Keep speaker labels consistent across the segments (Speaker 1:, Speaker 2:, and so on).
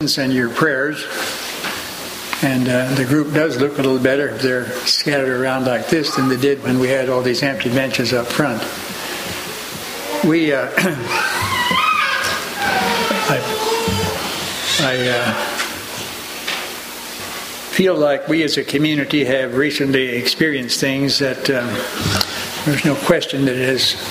Speaker 1: assistance and your prayers. And the group does look a little better if they're scattered around like this than they did when we had all these empty benches up front. We, I feel like we as a community have recently experienced things that there's no question that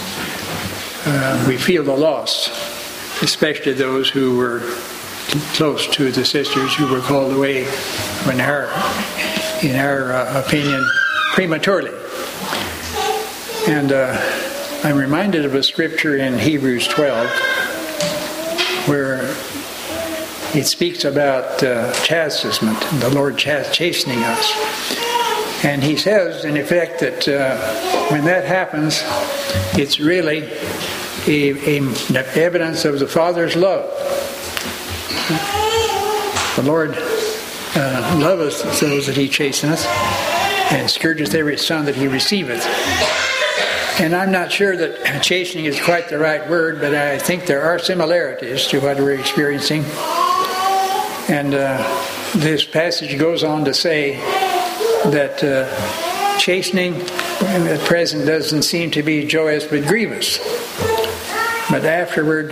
Speaker 1: we feel the loss, especially those who were close to the sisters who were called away, in our opinion, prematurely. And I'm reminded of a scripture in Hebrews 12 where it speaks about chastisement, the Lord chastening us. And he says, in effect, that when that happens, it's really an evidence of the Father's love. The Lord loveth those that he chasteneth, and scourgeth every son that he receiveth. And I'm not sure that chastening is quite the right word, but I think there are similarities to what we're experiencing. And this passage goes on to say that chastening at present doesn't seem to be joyous but grievous. But afterward,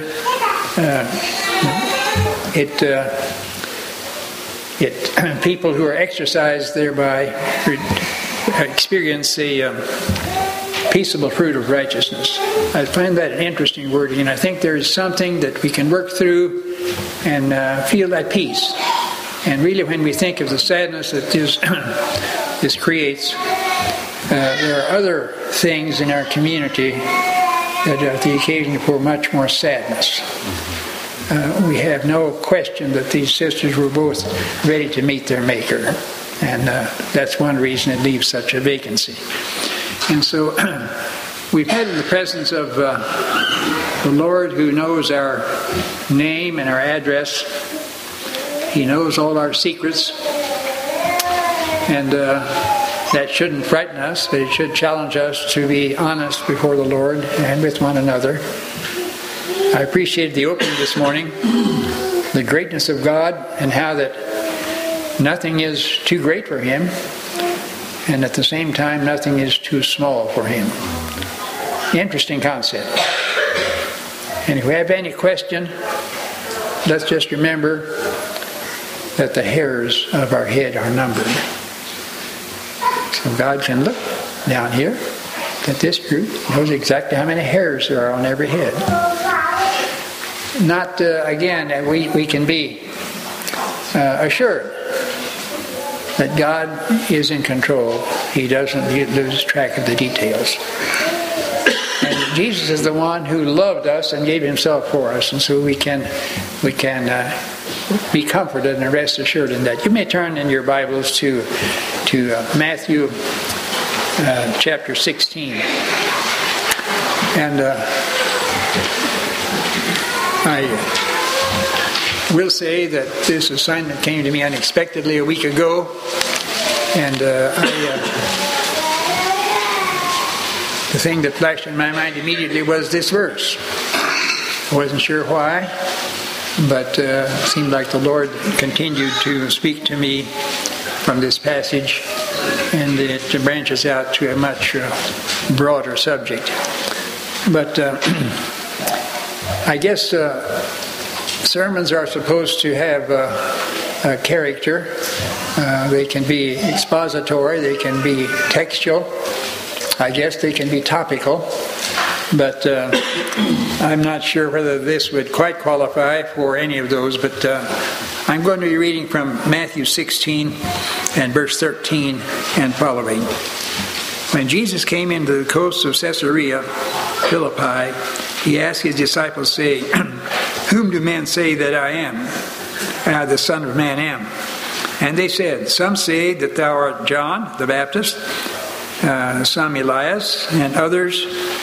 Speaker 1: people who are exercised thereby experience the peaceable fruit of righteousness. I find that an interesting wording, and I think there is something that we can work through and feel at peace. And really, when we think of the sadness that this creates, there are other things in our community that are the occasion for much more sadness. We have no question that these sisters were both ready to meet their Maker, and that's one reason it leaves such a vacancy. And so we've had in the presence of the Lord, who knows our name and our address. He knows all our secrets, and that shouldn't frighten us, but it should challenge us to be honest before the Lord and with one another. I appreciated the opening this morning, the greatness of God, and how that nothing is too great for Him, and at the same time nothing is too small for Him. Interesting concept. And if we have any question, let's just remember that the hairs of our head are numbered. So God can look down here at this group, knows exactly how many hairs there are on every head. Not, again, we can be assured that God is in control. He doesn't lose track of the details. And Jesus is the one who loved us and gave Himself for us, and so we can be comforted and rest assured in that. You may turn in your Bibles to Matthew chapter 16, and I will say that this assignment came to me unexpectedly a week ago, and the thing that flashed in my mind immediately was this verse. I wasn't sure why, but it seemed like the Lord continued to speak to me from this passage, and it branches out to a much broader subject. But I guess sermons are supposed to have a character. They can be expository, they can be textual, I guess they can be topical, but I'm not sure whether this would quite qualify for any of those, but I'm going to be reading from Matthew 16 and verse 13 and following. When Jesus came into the coast of Caesarea Philippi, He asked His disciples, saying, "Whom do men say that I am, the Son of Man am?" And they said, "Some say that thou art John the Baptist, some Elias, and others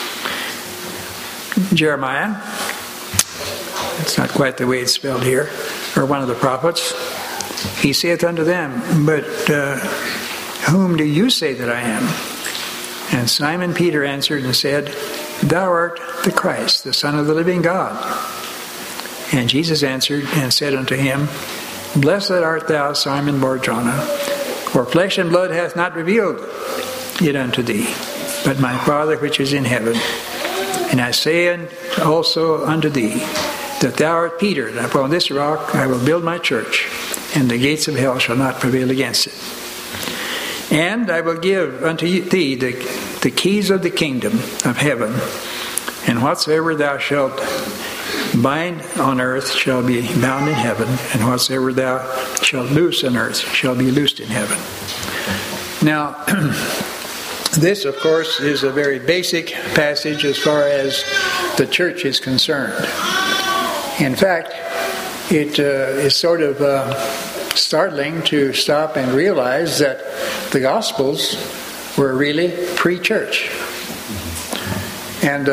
Speaker 1: Jeremiah." That's not quite the way it's spelled here. Or one of the prophets. He saith unto them, "But whom do you say that I am?" And Simon Peter answered and said, "Thou art the Christ, the Son of the living God." And Jesus answered and said unto him, Blessed art thou, Simon Bar-Jonah, for flesh and blood hath not revealed it unto thee, but my Father which is in heaven. And I say also unto thee, that thou art Peter, and upon this rock I will build my church, and the gates of hell shall not prevail against it. And I will give unto thee the keys of the kingdom of heaven, and whatsoever thou shalt bind on earth shall be bound in heaven, and whatsoever thou shalt loose on earth shall be loosed in heaven. Now, this, of course, is a very basic passage as far as the church is concerned. In fact, it is sort of startling to stop and realize that the Gospels were really pre-church. And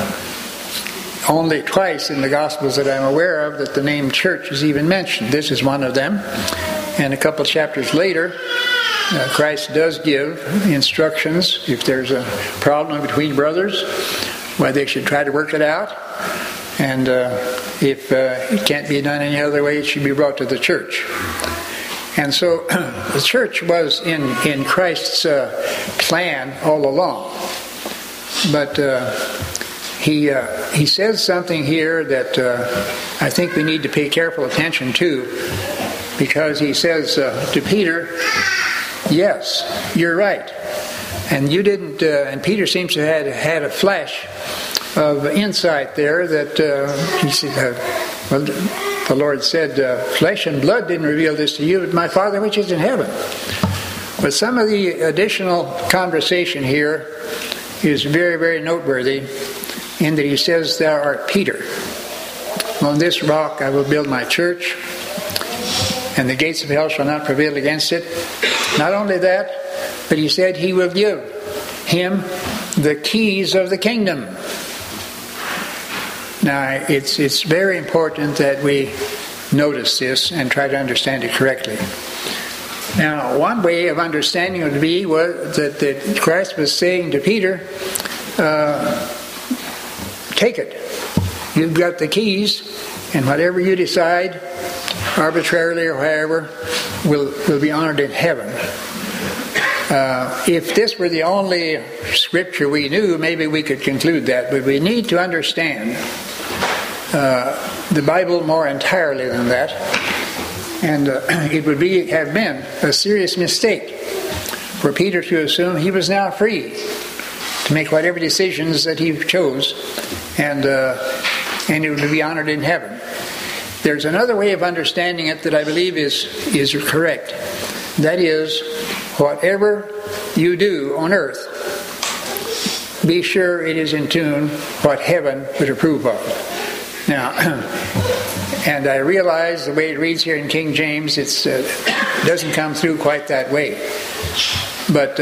Speaker 1: only twice in the Gospels that I'm aware of that the name church is even mentioned. This is one of them. And a couple chapters later, Christ does give instructions if there's a problem between brothers, why they should try to work it out. And if it can't be done any other way, it should be brought to the church. And so the church was in Christ's plan all along. But he says something here that I think we need to pay careful attention to, because he says to Peter, yes, you're right. And you didn't, and Peter seems to have had a flash of insight there that he said, well, the Lord said, flesh and blood didn't reveal this to you, but my Father which is in heaven. But some of the additional conversation here is very, very noteworthy in that he says, thou art Peter. On this rock I will build my church, and the gates of hell shall not prevail against it. Not only that, but he said he will give him the keys of the kingdom. Now, it's very important that we notice this and try to understand it correctly. Now, one way of understanding it would be that Christ was saying to Peter, take it. You've got the keys, and whatever you decide, arbitrarily or however, will be honored in heaven. If this were the only scripture we knew, maybe we could conclude that, but we need to understand the Bible more entirely than that, and it would have been a serious mistake for Peter to assume he was now free to make whatever decisions that he chose, and it would be honored in heaven. There's another way of understanding it that I believe is correct. That is, whatever you do on earth, be sure it is in tune what heaven would approve of. Now, and I realize the way it reads here in King James, it doesn't come through quite that way. But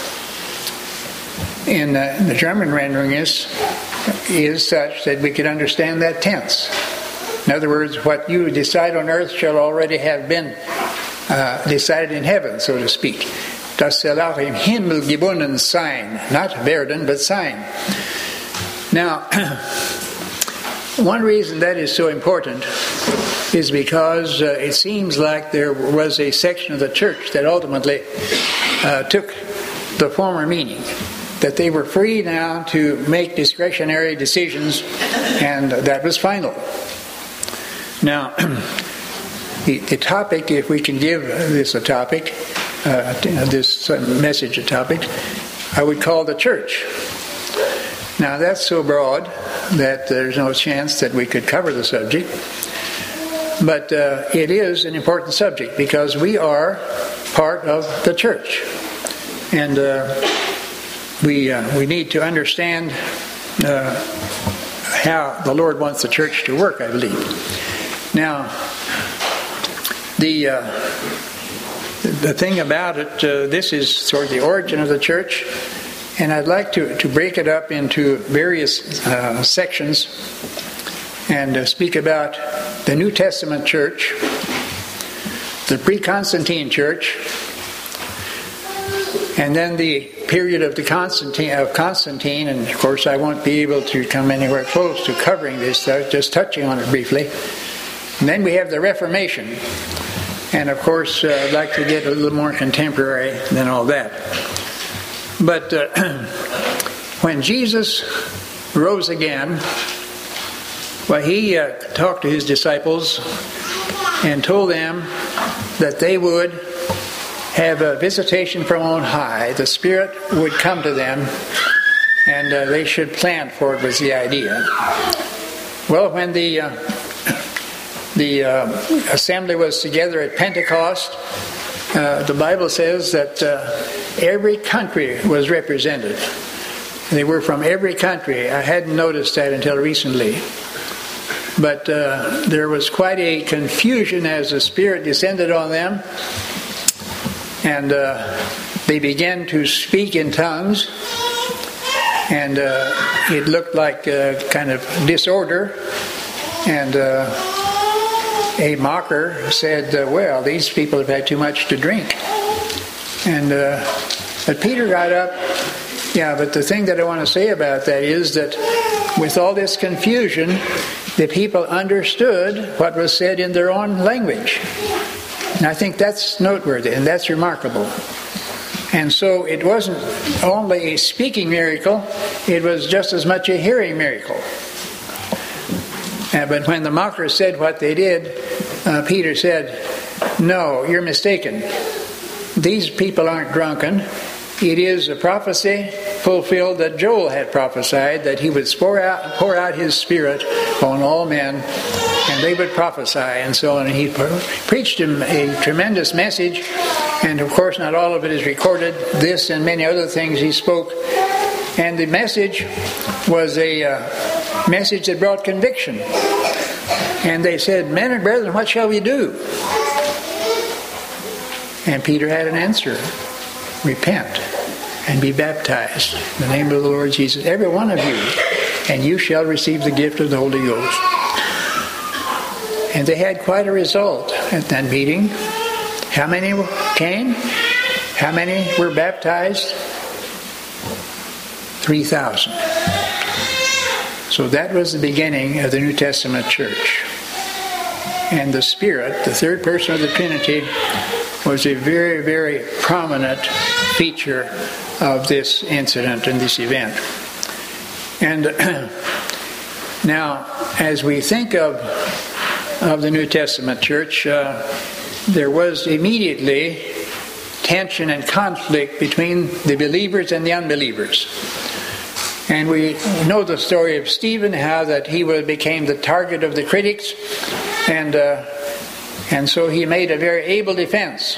Speaker 1: in the German rendering is such that we could understand that tense. In other words, what you decide on earth shall already have been decided in heaven, so to speak. Das soll auch im Himmel gebunden sein. Not werden, but sein. Now, one reason that is so important is because it seems like there was a section of the church that ultimately took the former meaning, that they were free now to make discretionary decisions, and that was final. Now, the topic, if we can give this a topic, this message a topic, I would call the church. Now, that's so broad that there's no chance that we could cover the subject, but it is an important subject because we are part of the church, and we need to understand how the Lord wants the church to work, I believe. Now, the thing about it, this is sort of the origin of the church, and I'd like to break it up into various sections and speak about the New Testament church, the pre-Constantine church, and then the period of Constantine, and of course I won't be able to come anywhere close to covering this, just touching on it briefly. And then we have the Reformation. And of course, I'd like to get a little more contemporary than all that. But when Jesus rose again, well, he talked to his disciples and told them that they would have a visitation from on high. The Spirit would come to them, and they should plan for it, was the idea. Well, when the assembly was together at Pentecost, the Bible says that every country was represented. They were from every country. I hadn't noticed that until recently. But there was quite a confusion as the Spirit descended on them, and they began to speak in tongues, and it looked like kind of disorder. And a mocker said, well, these people have had too much to drink. But Peter got up. Yeah, but the thing that I want to say about that is that with all this confusion, the people understood what was said in their own language. And I think that's noteworthy, and that's remarkable. And so it wasn't only a speaking miracle, it was just as much a hearing miracle. But when the mockers said what they did, Peter said, no, you're mistaken. These people aren't drunken. It is a prophecy fulfilled that Joel had prophesied, that he would pour out his Spirit on all men, and they would prophesy, and so on. And he preached him a tremendous message, and of course not all of it is recorded. This and many other things he spoke. And the message was a message that brought conviction. And they said, men and brethren, what shall we do? And Peter had an answer. Repent and be baptized in the name of the Lord Jesus, every one of you, and you shall receive the gift of the Holy Ghost. And they had quite a result at that meeting. How many came? How many were baptized? 3,000. So that was the beginning of the New Testament church. And the Spirit, the third person of the Trinity, was a very, very prominent feature of this incident and this event. And now, as we think of the New Testament church, there was immediately tension and conflict between the believers and the unbelievers. And we know the story of Stephen, how that he became the target of the critics, and so he made a very able defense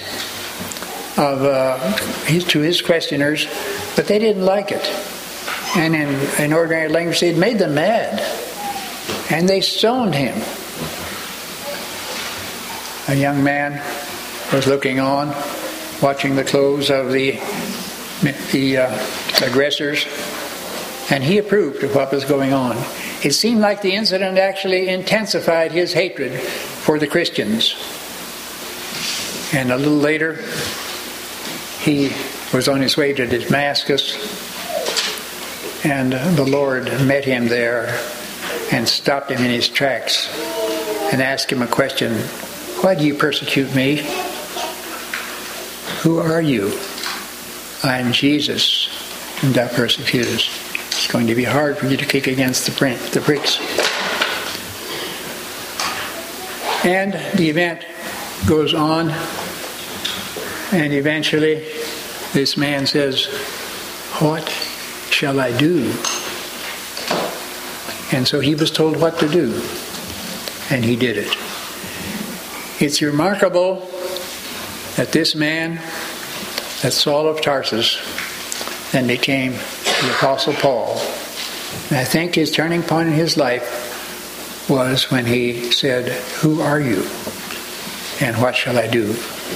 Speaker 1: to his questioners, but they didn't like it. And in ordinary language, it made them mad, and they stoned him. A young man was looking on, watching the clothes of the aggressors, and he approved of what was going on. It seemed like the incident actually intensified his hatred for the Christians. And a little later, he was on his way to Damascus, and the Lord met him there and stopped him in his tracks and asked him a question. Why do you persecute me? Who are you? I am Jesus, whom thou persecutest. It's going to be hard for you to kick against the pricks. And the event goes on, and eventually this man says, what shall I do? And so he was told what to do, and he did it. It's remarkable that this man, that Saul of Tarsus, then became the Apostle Paul. And I think his turning point in his life was when he said, who are you? And what shall I do?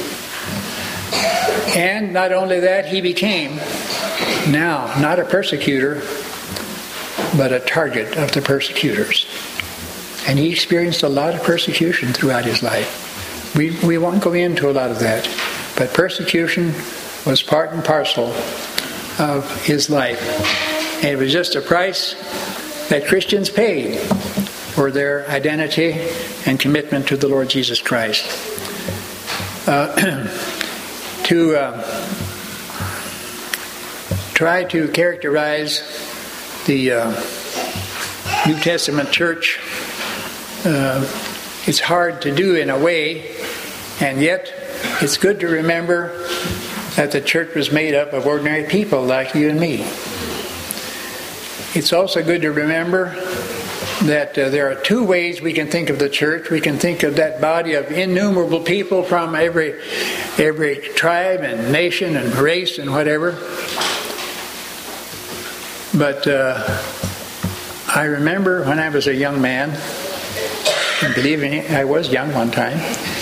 Speaker 1: And not only that, he became now not a persecutor, but a target of the persecutors. And he experienced a lot of persecution throughout his life. We won't go into a lot of that, but persecution was part and parcel of his life. And it was just a price that Christians paid for their identity and commitment to the Lord Jesus Christ. to try to characterize the New Testament church. It's hard to do in a way, and yet it's good to remember that the church was made up of ordinary people like you and me. It's also good to remember that there are two ways we can think of the church. We can think of that body of innumerable people from every tribe and nation and race and whatever. But I remember when I was a young man, and believe me, I was young one time,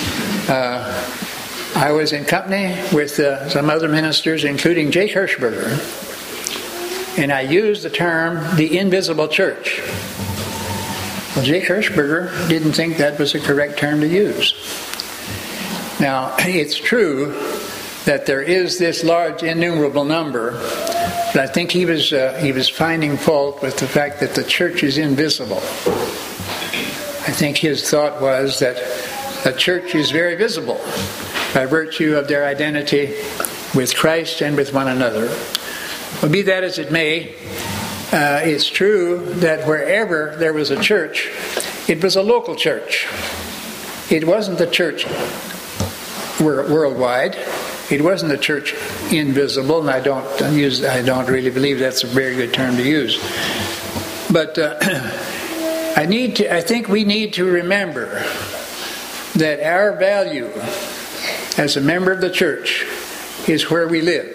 Speaker 1: I was in company with some other ministers, including J. Hirschberger, and I used the term the invisible church. Well, J. Hirschberger didn't think that was a correct term to use. Now, it's true that there is this large innumerable number, but I think he was finding fault with the fact that the church is invisible. I think his thought was that the church is very visible by virtue of their identity with Christ and with one another. Well, be that as it may, it's true that wherever there was a church, it was a local church. It wasn't the church worldwide. It wasn't the church invisible, and I don't really believe that's a very good term to use. But I think we need to remember that our value as a member of the church is where we live.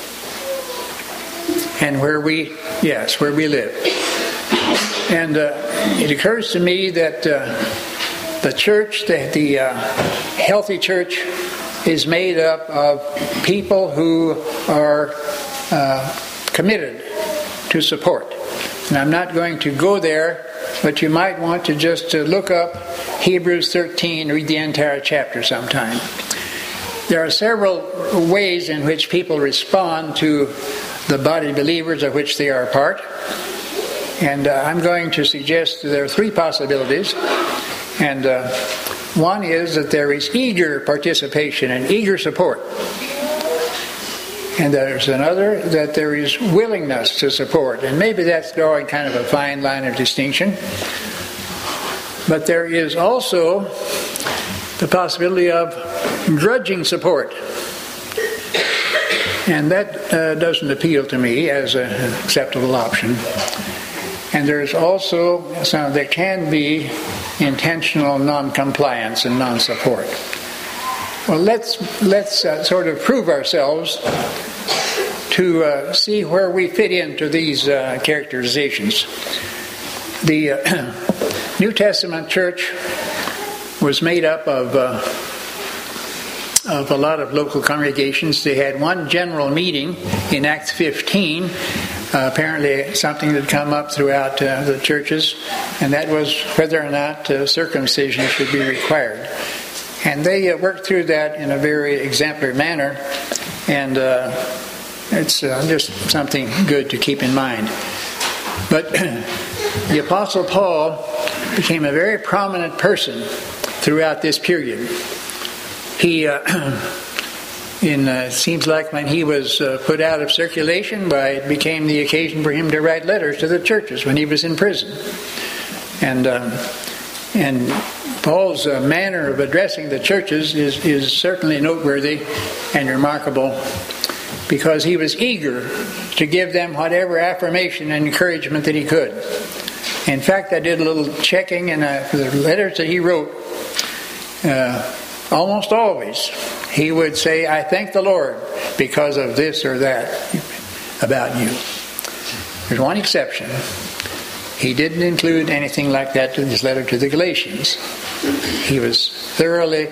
Speaker 1: And where we live. And it occurs to me that the church, the healthy church, is made up of people who are committed to support. And I'm not going to go there, but you might want to just look up Hebrews 13, read the entire chapter sometime. There are several ways in which people respond to the body of believers of which they are a part. And I'm going to suggest there are three possibilities. And one is that there is eager participation and eager support. And there's another that there is willingness to support. And maybe that's drawing kind of a fine line of distinction. But there is also the possibility of grudging support. And that doesn't appeal to me as an acceptable option. And there's also, there can be intentional non-compliance and non-support. Well, let's sort of prove ourselves to see where we fit into these characterizations. The New Testament church was made up of a lot of local congregations. They had one general meeting in Acts 15. Apparently something had come up throughout the churches, and that was whether or not circumcision should be required. And they worked through that in a very exemplary manner, and it's just something good to keep in mind. But the Apostle Paul became a very prominent person throughout this period. He, it seems like when he was put out of circulation, it became the occasion for him to write letters to the churches when he was in prison. And Paul's manner of addressing the churches is certainly noteworthy and remarkable, because he was eager to give them whatever affirmation and encouragement that he could. In fact, I did a little checking, and for the letters that he wrote, almost always he would say, "I thank the Lord because of this or that about you." There's one exception. He didn't include anything like that in his letter to the Galatians. He was thoroughly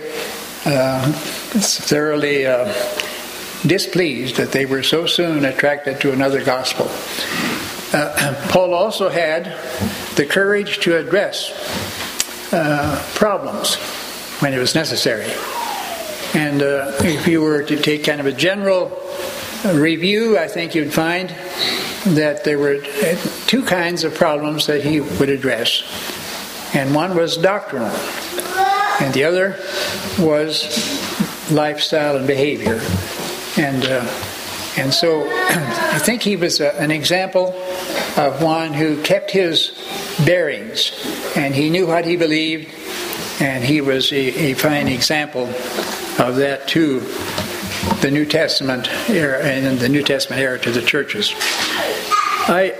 Speaker 1: displeased that they were so soon attracted to another gospel. Paul also had the courage to address problems when it was necessary. And if you were to take kind of a general review, I think you'd find that there were two kinds of problems that he would address. And one was doctrinal, and the other was lifestyle and behavior. And so I think he was an example of one who kept his bearings, and he knew what he believed, and he was a fine example of that to the New Testament era, and in the New Testament era to the churches. I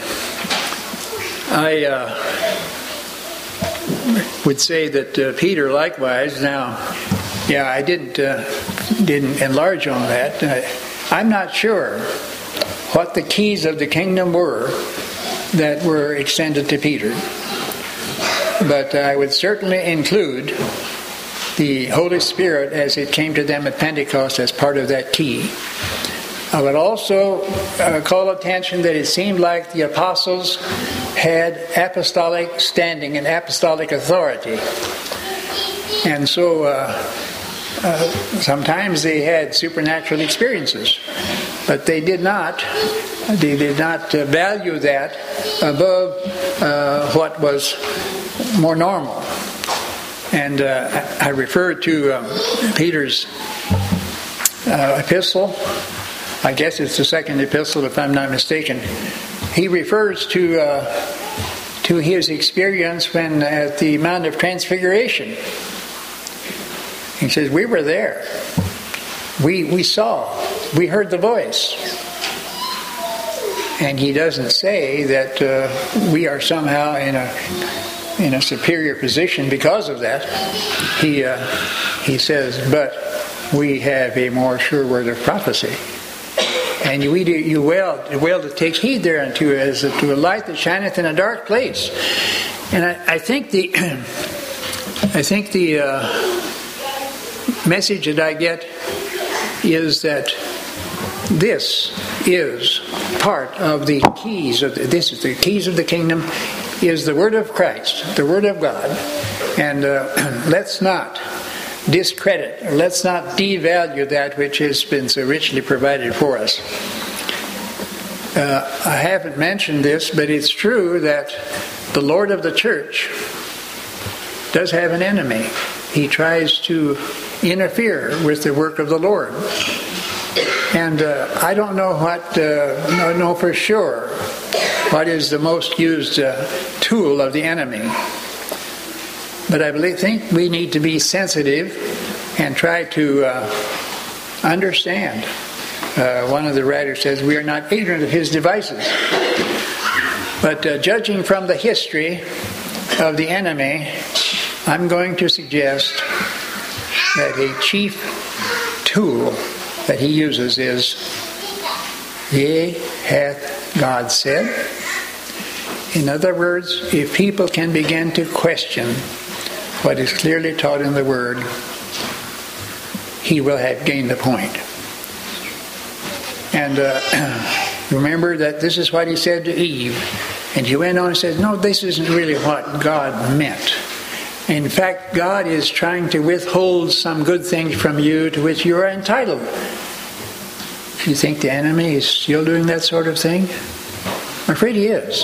Speaker 1: would say that Peter likewise. Now, I didn't enlarge on that. I'm not sure what the keys of the kingdom were that were extended to Peter, but I would certainly include the Holy Spirit as it came to them at Pentecost as part of that key. I would also call attention that it seemed like the apostles had apostolic standing and apostolic authority. And so sometimes they had supernatural experiences, but they did not value that above what was more normal. And I refer to Peter's epistle. I guess it's the second epistle, if I'm not mistaken. He refers to his experience when at the Mount of Transfiguration. He says, we were there. We saw. We heard the voice. And he doesn't say that we are somehow in a superior position because of that. He says, but we have a more sure word of prophecy. And you do well to take heed thereunto as to a light that shineth in a dark place. And I think the message that I get is that this is part of the keys of the keys of the kingdom is the Word of Christ, the Word of God. And let's not discredit, or let's not devalue that which has been so richly provided for us. I haven't mentioned this, but it's true that the Lord of the church does have an enemy. He tries to interfere with the work of the Lord. And I don't know know for sure what is the most used tool of the enemy. But I think we need to be sensitive and try to understand. One of the writers says, we are not ignorant of his devices. But judging from the history of the enemy, I'm going to suggest that a chief tool that he uses is, yea, hath God said. In other words, if people can begin to question what is clearly taught in the Word, he will have gained the point. And remember that this is what he said to Eve. And he went on and said, no, this isn't really what God meant. In fact, God is trying to withhold some good things from you to which you are entitled. Do you think the enemy is still doing that sort of thing? I'm afraid he is.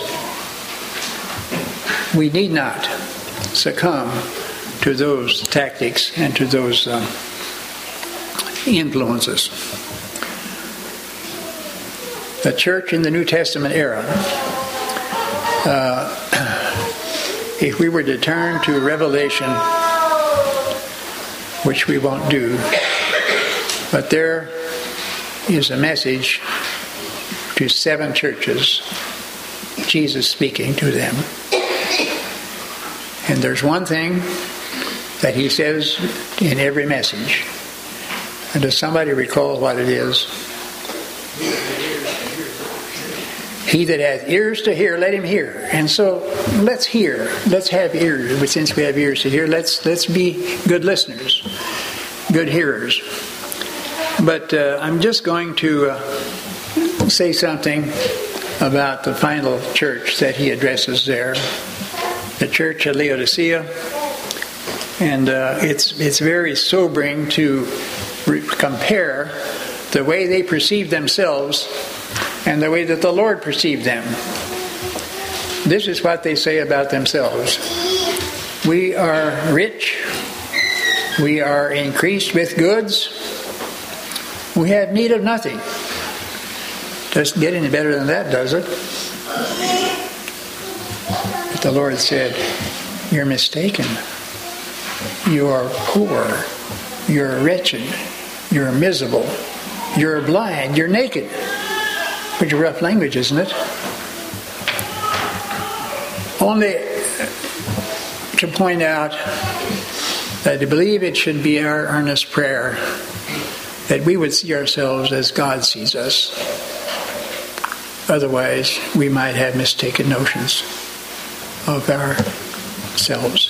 Speaker 1: We need not succumb to those tactics and to those influences. The church in the New Testament era, if we were to turn to Revelation, which we won't do, but there is a message to 7 churches, Jesus speaking to them. And there's one thing that he says in every message. And does somebody recall what it is? He that hath ears to hear, let him hear. And so let's hear. Let's have ears. But since we have ears to hear, let's be good listeners, good hearers. But I'm just going to say something about the final church that he addresses there, the church at Laodicea. And it's very sobering to compare the way they perceive themselves and the way that the Lord perceived them. This is what they say about themselves. We are rich, We are increased with goods. We have need of nothing. Doesn't get any better than that, does it? But the Lord said, you're mistaken. You are poor. You're wretched. You're miserable. You're blind. You're naked. Pretty rough language, isn't it? Only to point out that I believe it should be our earnest prayer that we would see ourselves as God sees us. Otherwise, we might have mistaken notions of ourselves.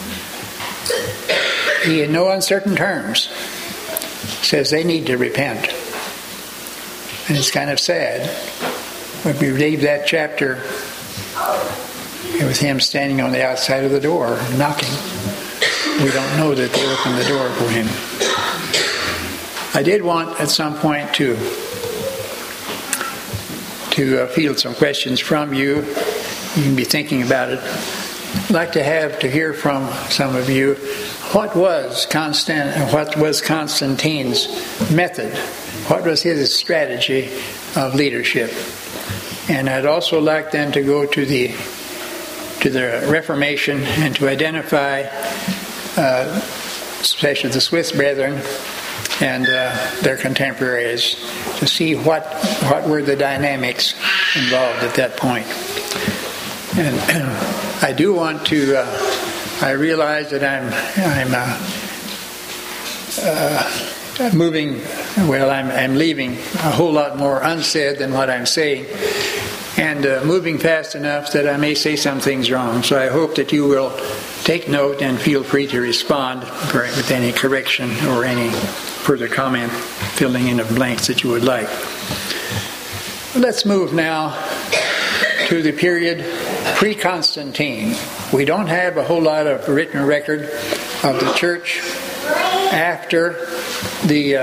Speaker 1: He, in no uncertain terms, says they need to repent. And it's kind of sad when we read that chapter with him standing on the outside of the door, knocking. We don't know that they opened the door for him. I did want at some point to field some questions from you. You can be thinking about it. I'd like to hear from some of you. What was Constantine's method? What was his strategy of leadership? And I'd also like then to go to the Reformation and to identify, especially the Swiss Brethren and their contemporaries, to see what were the dynamics involved at that point. And I do want to. I realize that I'm moving. Well, I'm leaving a whole lot more unsaid than what I'm saying, and moving fast enough that I may say some things wrong. So I hope that you will take note and feel free to respond with any correction or any further comment, filling in of blanks that you would like. Let's move now to the period pre-Constantine. We don't have a whole lot of written record of the church after the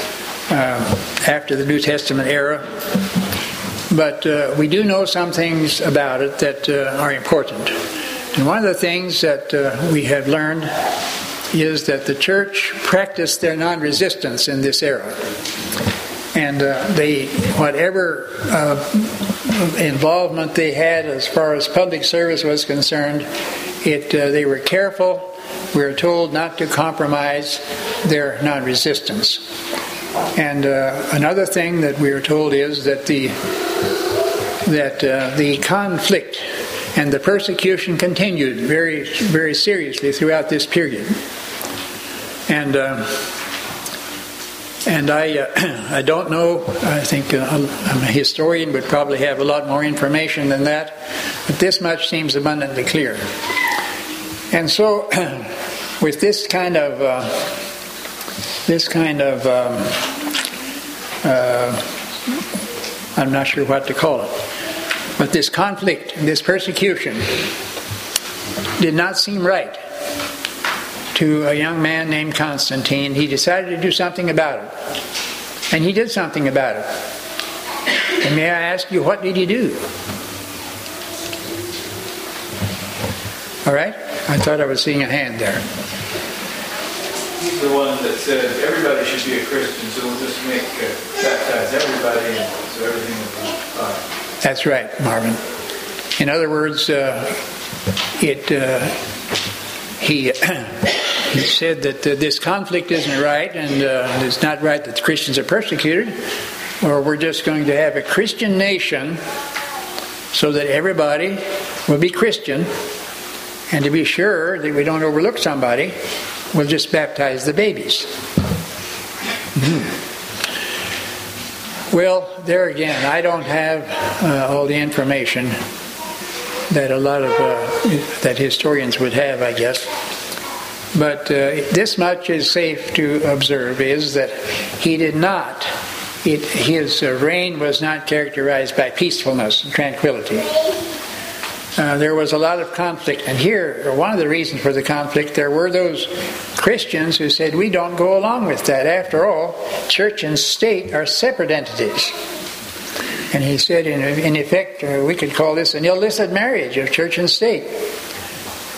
Speaker 1: New Testament era, but we do know some things about it that are important. And one of the things that we have learned is that the church practiced their non-resistance in this era. And whatever involvement they had as far as public service was concerned, they were careful. We are told not to compromise their non-resistance. And another thing that we are told is that the conflict and the persecution continued very, very seriously throughout this period. And I don't know, I think a historian would probably have a lot more information than that, but this much seems abundantly clear. And so, with this kind of I'm not sure what to call it, but this conflict, this persecution did not seem right to a young man named Constantine. He decided to do something about it. And he did something about it. And may I ask you, what did he do? All right? I thought I was seeing a hand there.
Speaker 2: He's the one that said everybody should be a Christian, so we'll just baptize everybody, and so everything will be fine.
Speaker 1: That's right, Marvin. In other words, he said that this conflict isn't right, and it's not right that the Christians are persecuted, or we're just going to have a Christian nation so that everybody will be Christian, and to be sure that we don't overlook somebody, we'll just baptize the babies. Mm-hmm. Well, there again, I don't have all the information that a lot of that historians would have, I guess. But this much is safe to observe, is that he did not, his reign was not characterized by peacefulness and tranquility. There was a lot of conflict. And here, one of the reasons for the conflict, there were those Christians who said, we don't go along with that. After all, church and state are separate entities. And he said, in effect, we could call this an illicit marriage of church and state.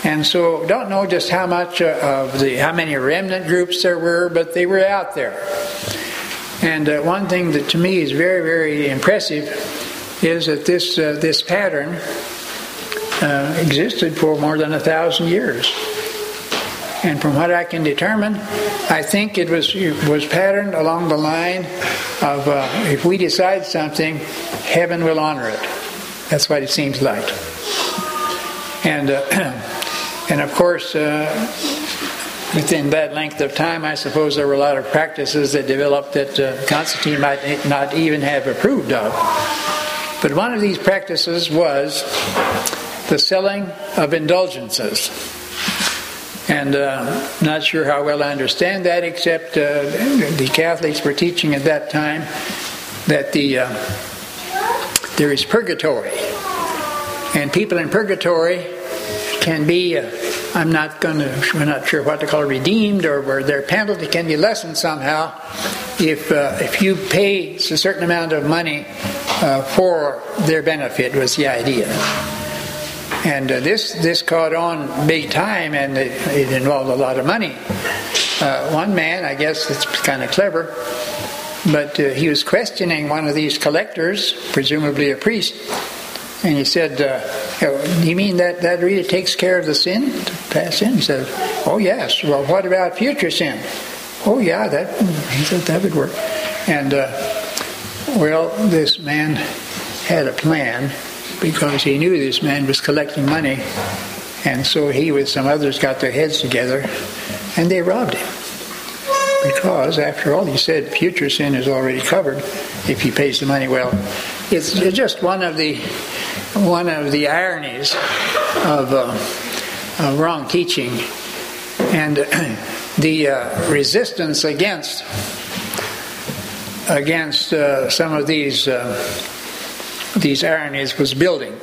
Speaker 1: And so don't know just how much how many remnant groups there were, but they were out there. And one thing that to me is very, very impressive is that this pattern existed for more than 1,000 years. And from what I can determine, I think it was patterned along the line of if we decide something, heaven will honor it. That's what it seems like. And of course, within that length of time, I suppose there were a lot of practices that developed that Constantine might not even have approved of. But one of these practices was the selling of indulgences. And not sure how well I understand that, except the Catholics were teaching at that time that there is purgatory. And people in purgatory can be, we're not sure what to call it, redeemed, or their penalty can be lessened somehow if you pay a certain amount of money for their benefit, was the idea. And this caught on big time, and it involved a lot of money. One man, I guess it's kind of clever, but he was questioning one of these collectors, presumably a priest, and he said, you mean that really takes care of the sin, past sin? He said, oh yes. Well, what about future sin? Oh yeah, he said that would work. And this man had a plan, because he knew this man was collecting money, and so he with some others got their heads together and they robbed him, because after all, he said future sin is already covered if he pays the money. Well, it's just one of the ironies of wrong teaching, and the resistance against some of these ironies was building.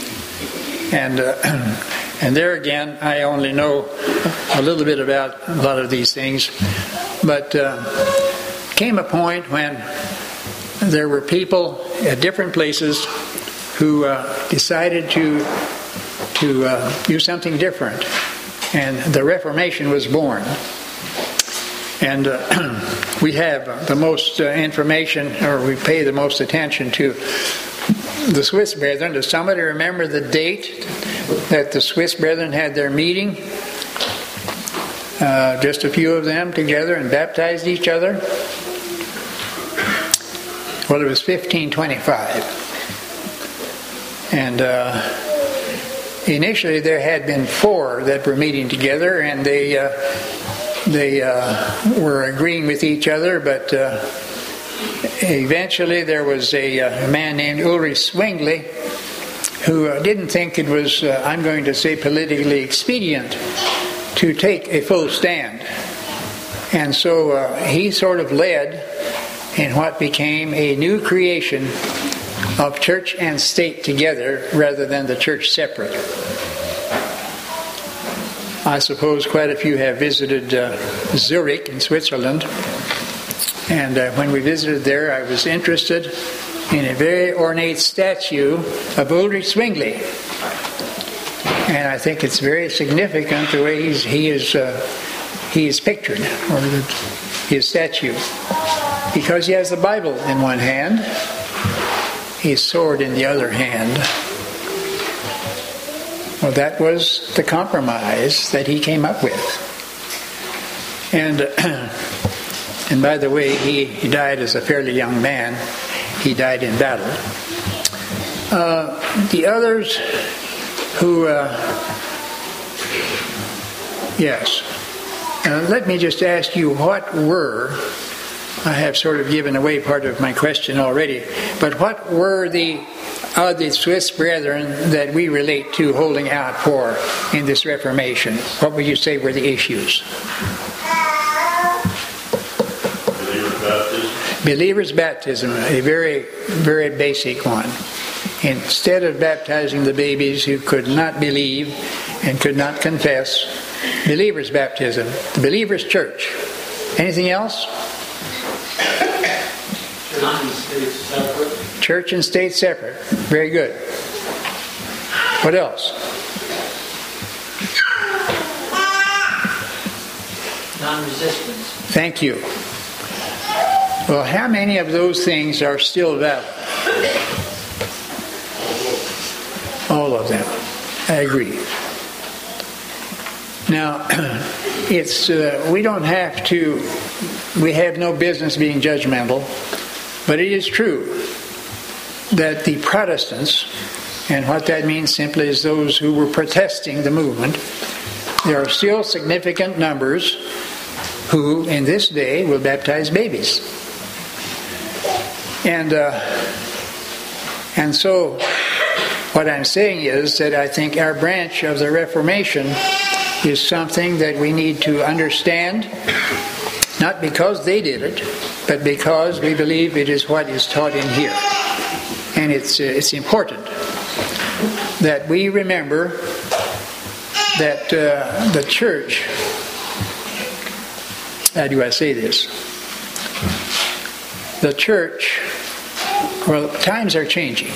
Speaker 1: And there again, I only know a little bit about a lot of these things, but came a point when there were people at different places who decided to do something different, and the Reformation was born. And we have the most information, or we pay the most attention to the Swiss Brethren. Does somebody remember the date that the Swiss Brethren had their meeting? Just a few of them together and baptized each other? Well, it was 1525. And initially there had been 4 that were meeting together, and they were agreeing with each other, but eventually there was a man named Ulrich Zwingli who didn't think it was, I'm going to say, politically expedient to take a full stand. And so he sort of led in what became a new creation of church and state together rather than the church separate. I suppose quite a few have visited Zurich in Switzerland. And when we visited there, I was interested in a very ornate statue of Ulrich Zwingli. And I think it's very significant the way he is pictured, or his statue. Because he has the Bible in one hand, his sword in the other hand. Well, that was the compromise that he came up with. And by the way, he died as a fairly young man. He died in battle. The others who, yes. Let me just ask you, what were, I have sort of given away part of my question already, but what were the Swiss Brethren that we relate to holding out for in this Reformation? What would you say were the issues? Believer's baptism, a very, very basic one. Instead of baptizing the babies who could not believe and could not confess, believer's baptism, the believer's church. Anything else?
Speaker 3: Church and state separate.
Speaker 1: Church and state separate. Very good. What else?
Speaker 3: non-resistance.
Speaker 1: Thank you. Well, how many of those things are still valid? All of them. I agree. Now, we have no business being judgmental, but it is true that the Protestants, and what that means simply is those who were protesting the movement, there are still significant numbers who, in this day, will baptize babies. And so, what I'm saying is that I think our branch of the Reformation is something that we need to understand, not because they did it, but because we believe it is what is taught in here. And it's important that we remember that the church, how do I say this? The church, well, times are changing.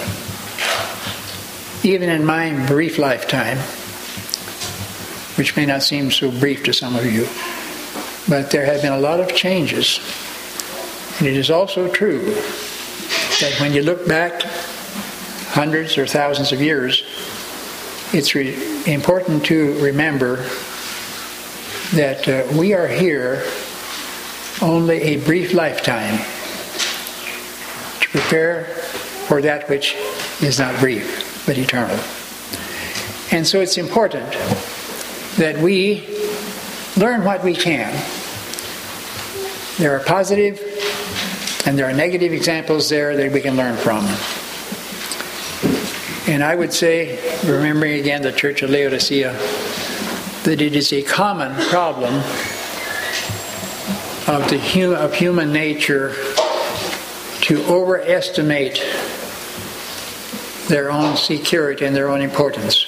Speaker 1: Even in my brief lifetime, which may not seem so brief to some of you, but there have been a lot of changes. And it is also true that when you look back hundreds or thousands of years, it's important to remember that we are here only a brief lifetime to prepare for that which is not brief but eternal. And so it's important that we learn what we can. There are positive and there are negative examples there that we can learn from. And I would say, remembering again the Church of Laodicea, that it is a common problem of human nature to overestimate their own security and their own importance.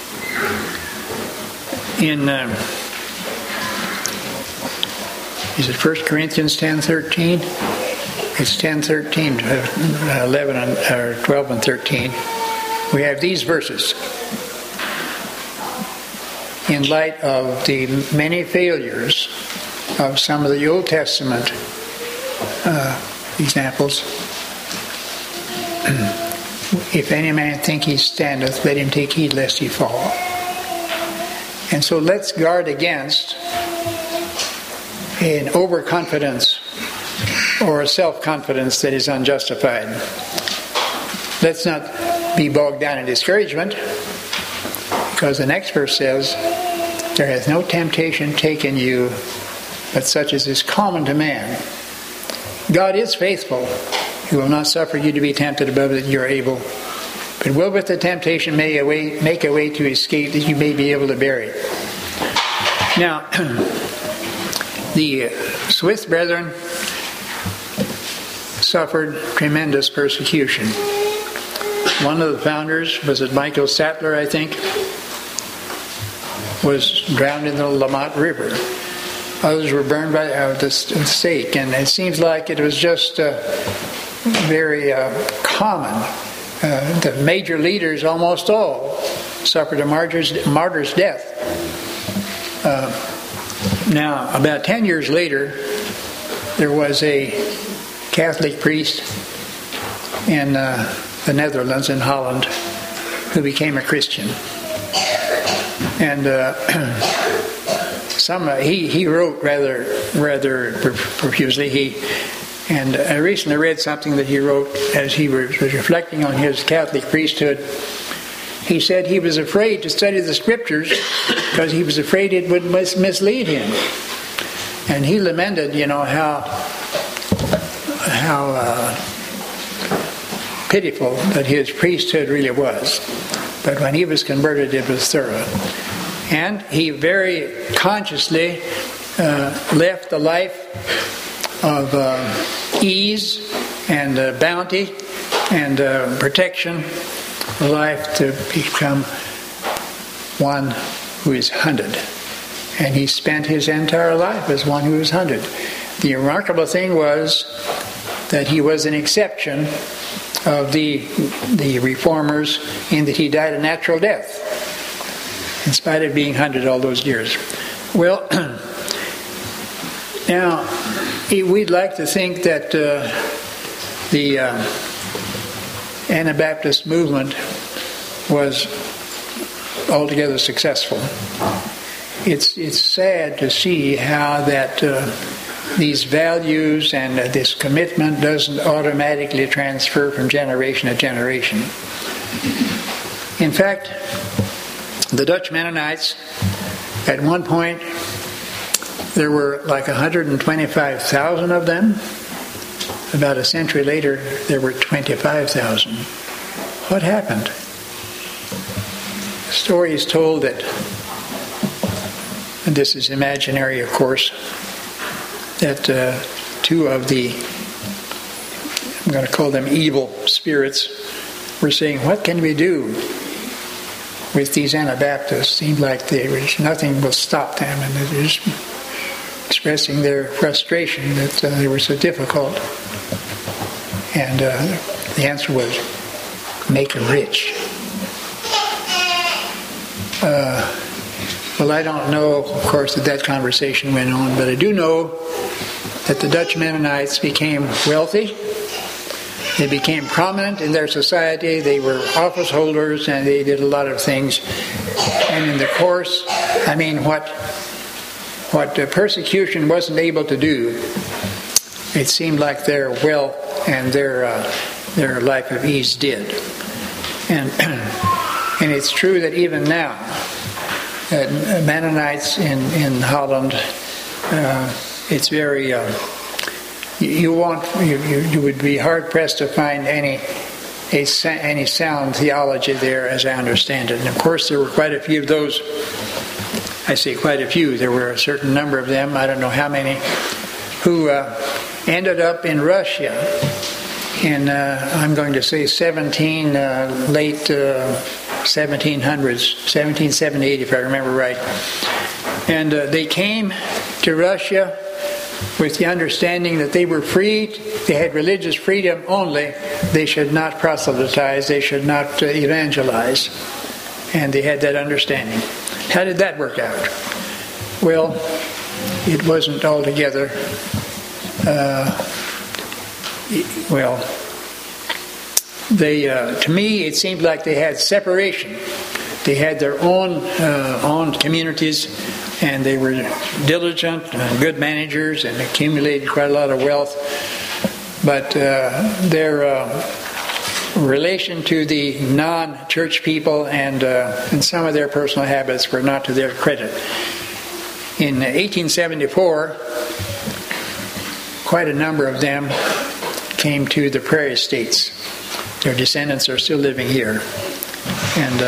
Speaker 1: In is it 1 Corinthians 10:13? It's 10:13, 11 or 12 and 13. We have these verses. In light of the many failures of some of the Old Testament examples, if any man think he standeth, let him take heed lest he fall. And so let's guard against an overconfidence or a self-confidence that is unjustified. Let's not be bogged down in discouragement, because the next verse says, there hath no temptation taken you, but such as is common to man. God is faithful. He will not suffer you to be tempted above that you are able, but will with the temptation make a way to escape, that you may be able to bear it. Now, the Swiss brethren suffered tremendous persecution. One of the founders, was it Michael Sattler, I think, was drowned in the Lamont River. Others were burned by the stake, and it seems like it was just very common. The major leaders, almost all, suffered a martyr's death. Now, about 10 years later, there was a Catholic priest in the Netherlands, in Holland, who became a Christian. And he wrote rather profusely. And I recently read something that he wrote as he was reflecting on his Catholic priesthood. He said he was afraid to study the Scriptures because he was afraid it would mislead him. And he lamented, how pitiful that his priesthood really was. But when he was converted, it was thorough. And he very consciously left the life of ease and bounty and protection, a life to become one who is hunted. And he spent his entire life as one who was hunted. The remarkable thing was that he was an exception of the reformers in that he died a natural death in spite of being hunted all those years. Well, Now, we'd like to think that the Anabaptist movement was altogether successful. It's sad to see how that these values and this commitment doesn't automatically transfer from generation to generation. In fact, the Dutch Mennonites, at one point, there were like 125,000 of them. About a century later, there were 25,000. What happened? The story is told that, and this is imaginary, of course, that two of the, I'm going to call them evil spirits, were saying, what can we do with these Anabaptists? Seemed like nothing will stop them, and they're just expressing their frustration that they were so difficult. And the answer was, make them rich. Well, I don't know, of course, that conversation went on, but I do know that the Dutch Mennonites became wealthy. They became prominent in their society. They were office holders, and they did a lot of things. And in the course, what persecution wasn't able to do, it seemed like their wealth and their life of ease did. And it's true that even now, Mennonites in Holland, it's very you would be hard pressed to find any sound theology there, as I understand it. And of course, there were quite a few of those. I say quite a few. There were a certain number of them. I don't know how many, who ended up in Russia in I'm going to say late 1700s, 1778, if I remember right. And they came to Russia with the understanding that they were freed, they had religious freedom only, they should not proselytize, they should not evangelize. And they had that understanding. How did that work out? Well, it wasn't altogether, to me it seemed like they had separation. They had their own communities, and they were diligent and good managers and accumulated quite a lot of wealth. But their relation to the non-church people and some of their personal habits were not to their credit. In 1874, quite a number of them came to the Prairie States. Their descendants are still living here. And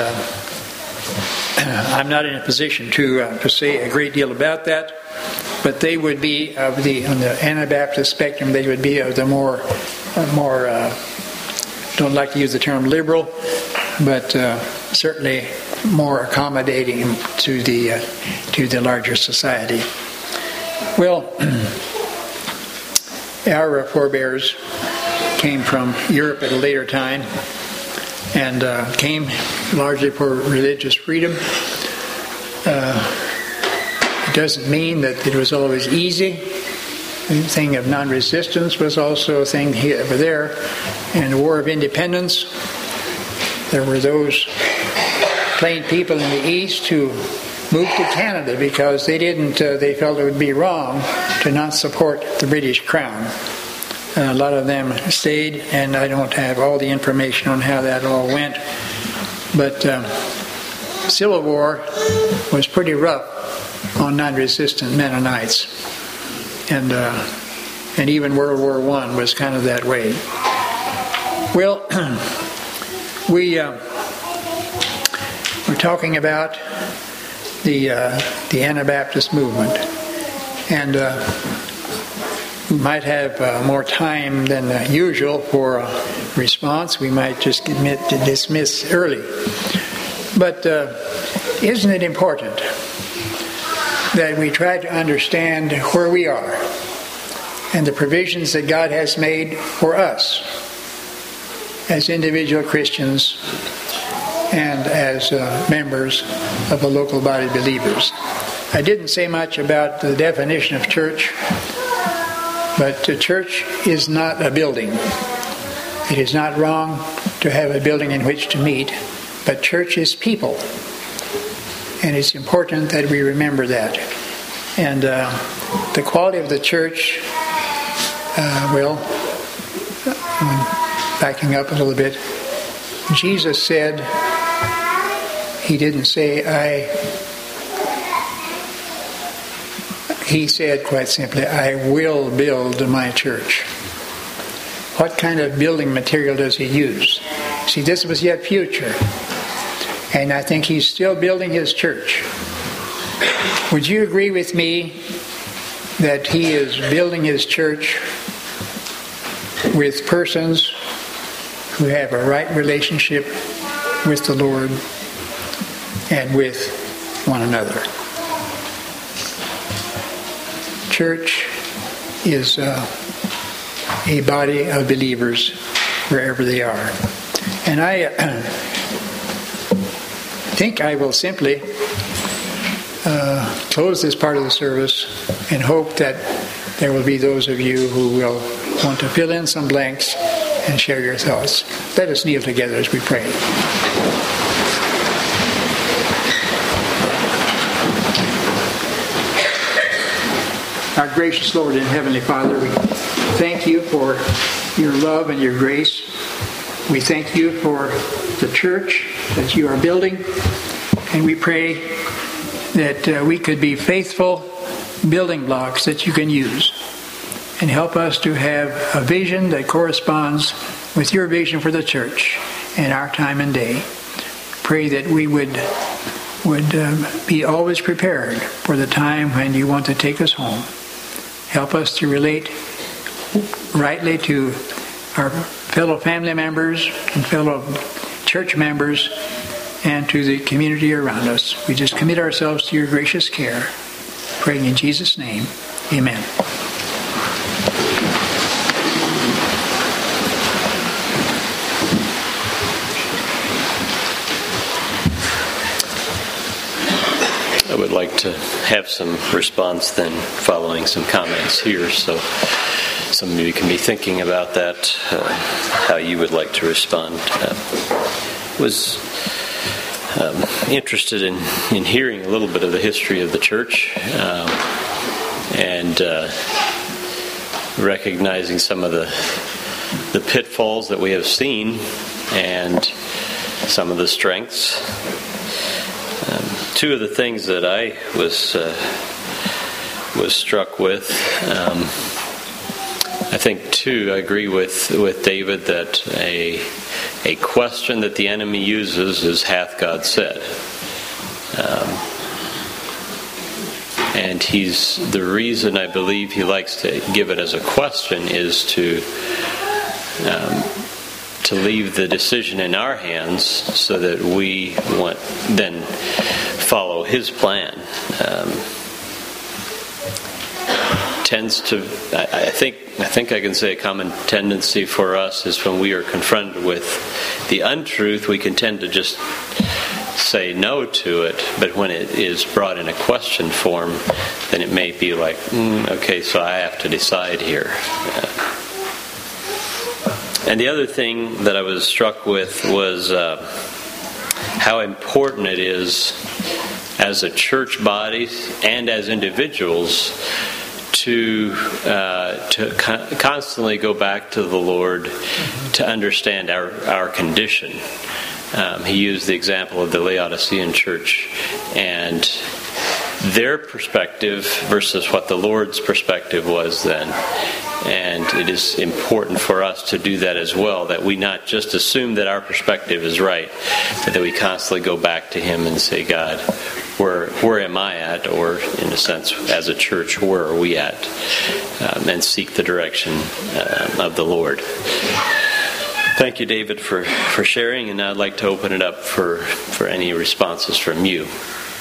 Speaker 1: I'm not in a position to say a great deal about that, but they would be on the Anabaptist spectrum. They would be of the more don't like to use the term liberal, but certainly more accommodating to the larger society. Well, our forebears came from Europe at a later time, and came largely for religious freedom. It doesn't mean that it was always easy. The thing of non-resistance was also a thing here, over there. In the War of Independence, there were those plain people in the East who moved to Canada because they felt it would be wrong to not support the British Crown. A lot of them stayed, and I don't have all the information on how that all went. But Civil War was pretty rough on non-resistant Mennonites, and even World War I was kind of that way. Well, we're talking about the Anabaptist movement, and we might have more time than usual for a response. We might just dismiss early. But isn't it important that we try to understand where we are and the provisions that God has made for us as individual Christians and as members of a local body of believers? I didn't say much about the definition of church. But the church is not a building. It is not wrong to have a building in which to meet, but church is people. And it's important that we remember that. And the quality of the church, backing up a little bit, Jesus said, he didn't say he said quite simply, I will build my church. What kind of building material does he use? See, this was yet future. And I think he's still building his church. Would you agree with me that he is building his church with persons who have a right relationship with the Lord and with one another? Church is a body of believers wherever they are. And I think I will simply close this part of the service and hope that there will be those of you who will want to fill in some blanks and share your thoughts. Let us kneel together as we pray. Our gracious Lord and Heavenly Father, we thank you for your love and your grace. We thank you for the church that you are building, and we pray that we could be faithful building blocks that you can use, and help us to have a vision that corresponds with your vision for the church in our time and day. Pray that we would be always prepared for the time when you want to take us home. Help us to relate rightly to our fellow family members and fellow church members and to the community around us. We just commit ourselves to your gracious care. Praying in Jesus' name, amen.
Speaker 4: I would like to have some response then following some comments here, so some of you can be thinking about that, how you would like to respond. Was interested in hearing a little bit of the history of the church and recognizing some of the pitfalls that we have seen and some of the strengths. Two of the things that I was struck with, I think I agree with David that a question that the enemy uses is, hath God said? And the reason I believe he likes to give it as a question is to leave the decision in our hands so that we then follow his plan. Tends to, I think I can say a common tendency for us is when we are confronted with the untruth, we can tend to just say no to it, but when it is brought in a question form, then it may be like, okay, so I have to decide here. And the other thing that I was struck with was how important it is as a church body and as individuals to constantly go back to the Lord to understand our condition. He used the example of the Laodicean church and their perspective versus what the Lord's perspective was then. And it is important for us to do that as well, that we not just assume that our perspective is right, but that we constantly go back to Him and say, God, where am I at? Or in a sense, as a church, where are we at? And seek the direction of the Lord. Thank you, David, for sharing, and now I'd like to open it up for any responses from you.